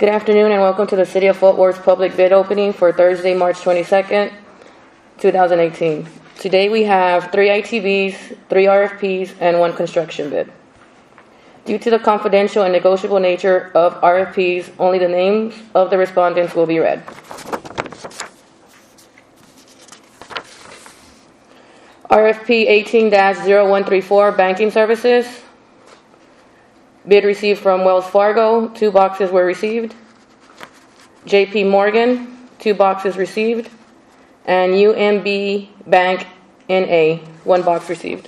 Good afternoon and welcome to the City of Fort Worth public bid opening for Thursday, March 22nd, 2018. Today we have 3 ITBs, 3 RFPs, and 1 construction bid. Due to the confidential and negotiable nature of RFPs, only the names of the respondents will be read. RFP 18-0134, Banking Services. Bid received from Wells Fargo, 2 boxes were received. JP Morgan, 2 boxes received. And UMB Bank NA, 1 box received.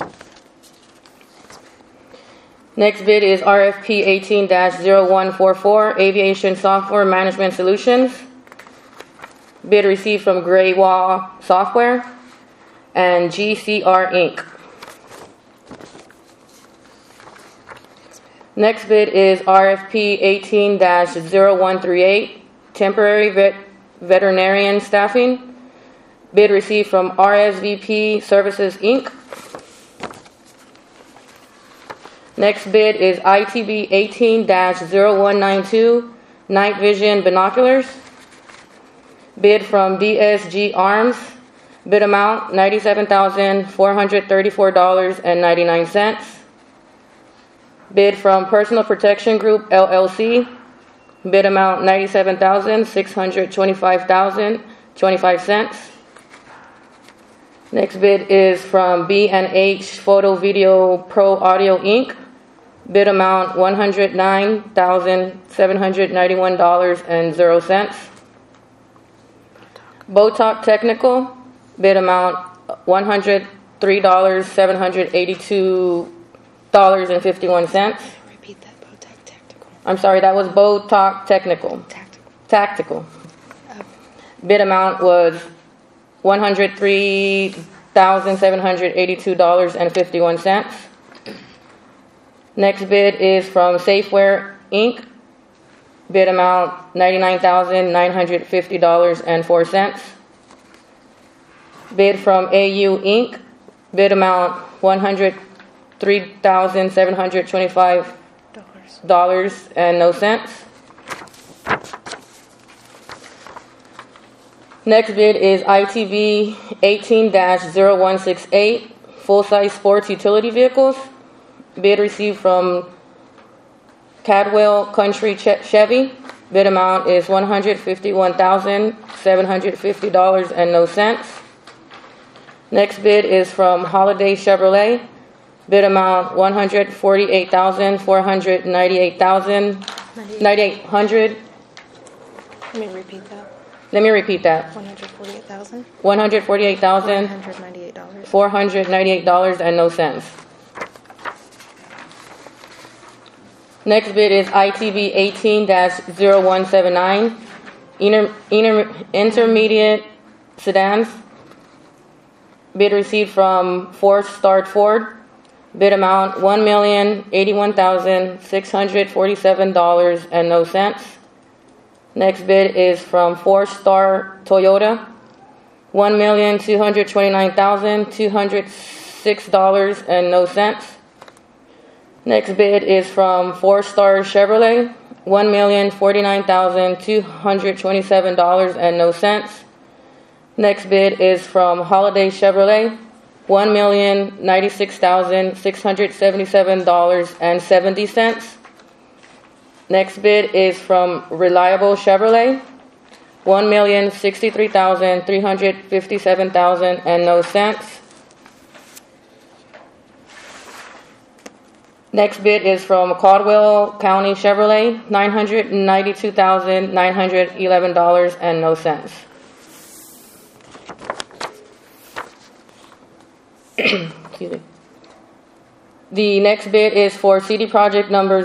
Next bid is RFP 18-0144, Aviation Software Management Solutions. Bid received from Gray Wall Software and GCR Inc. Next bid is RFP 18-0138, Temporary Veterinarian Staffing. Bid received from RSVP Services, Inc. Next bid is ITB 18-0192, Night Vision Binoculars. Bid from DSG Arms. Bid amount $97,434.99. Bid from Personal Protection Group, LLC. Bid amount $97,625.25. Next bid is from B&H Photo Video Pro Audio, Inc. Bid amount $109,791.00. Botox Technical. Bid amount $103,782.51. Repeat that. Botox Technical. I'm sorry, that was Botox Technical. Tactical. Oh. Bid amount was $103,782.51. Next bid is from Safeware Inc. Bid amount $99,950.04. Bid from AU Inc. Bid amount $103,725.00. Next bid is ITV 18-0168, Full-Size Sports Utility Vehicles. Bid received from Cadwell Country Chevy. Bid amount is $151,750.00. Next bid is from Holiday Chevrolet. Bid amount $148,498,900. Let me repeat that. $148,498.00. Next bid is ITB 18-0179, Intermediate Sedans. Bid received from Start Ford. Bid amount $1,081,647.00. Next bid is from 4-Star Toyota. $1,229,206.00. Next bid is from 4-Star Chevrolet. $1,049,227.00. Next bid is from Holiday Chevrolet. $1,096,677.70. Next bid is from Reliable Chevrolet. $1,063,357.00. Next bid is from Caldwell County Chevrolet. $992,911.00. Excuse me. The next bid is for CD project number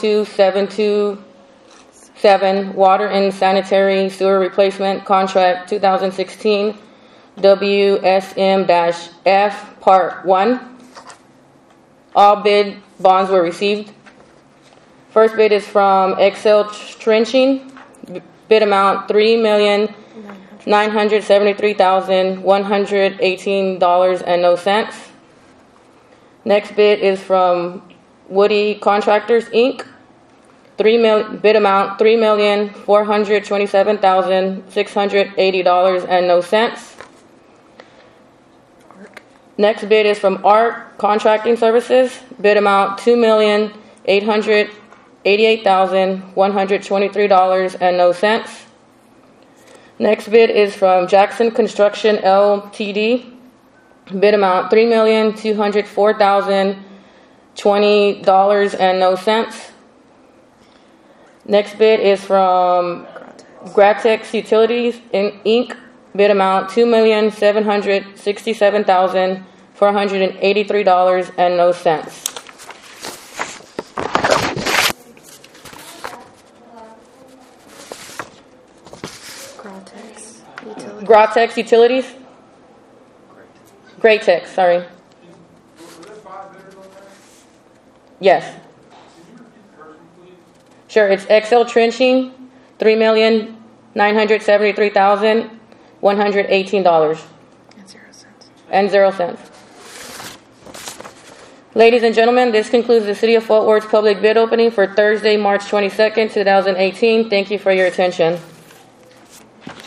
02727, Water and Sanitary Sewer Replacement Contract 2016, WSM-F, Part 1. All bid bonds were received. First bid is from Excel Trenching. Bid amount $3,973,118.00. Next bid is from Woody Contractors, Inc. bid amount $3,427,680.00. Next bid is from ARC Contracting Services, bid amount $2,888,123.00. Next bid is from Jackson Construction Ltd, bid amount $3,204,020.00. Next bid is from Gratex Utilities Inc., bid amount $2,767,483.00. Gratex Utilities? Gratex, sorry. Yes. Sure, it's XL Trenching, $3,973,118. And 0 cents. Ladies and gentlemen, this concludes the City of Fort Worth's public bid opening for Thursday, March 22nd, 2018. Thank you for your attention.